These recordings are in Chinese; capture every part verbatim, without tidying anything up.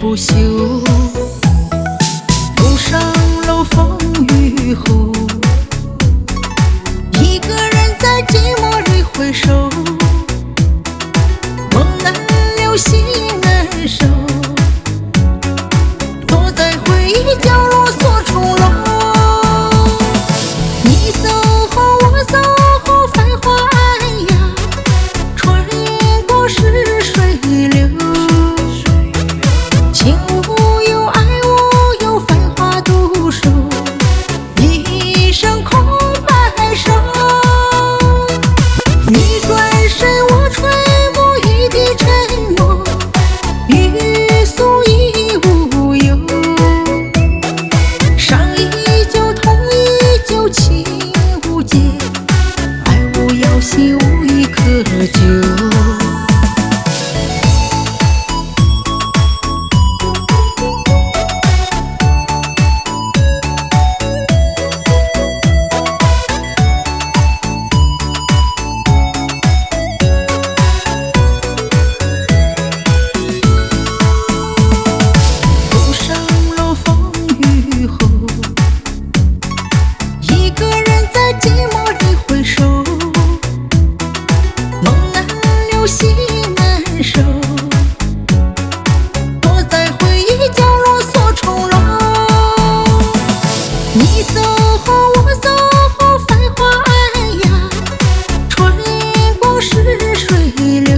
不休。路上楼风雨后，一个人在寂寞里回首，梦难留，心难收，躲在回忆角落锁重楼。你走后我走后，繁华暗哑，穿过逝水流。情无有，爱无有，繁华独守，一生空白首。你转身，我垂暮，一地沉默，欲诉已无由。伤依旧，痛依旧，情无解，爱无药，心无一可救。心难受，躲在回忆角落锁重楼。你走后我走后，繁华暗哑，穿过逝水流。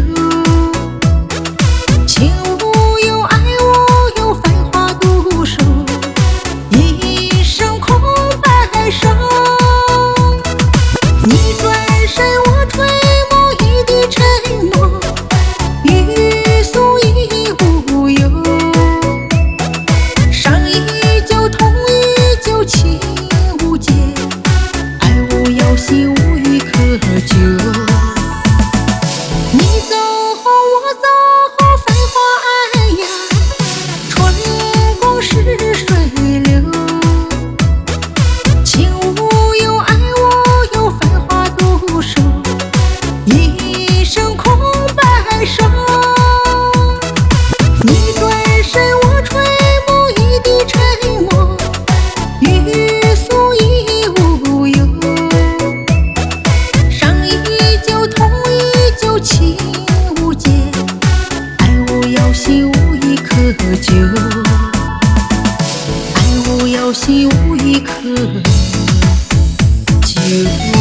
情无有，爱无有，繁华独守，一生空白首。你转身，我垂暮，一地沉默，欲诉已无由。伤依旧，痛依旧，情无解，爱无药，心无一可救。你走后我走后，繁华暗哑，穿过逝水流。情无有，爱无有，繁华独守，一生空白首。你转身，我垂暮，一地沉默，欲诉已无由。伤依旧，痛依旧，情无解，爱无药，心无一可救。爱无药，心无一可救。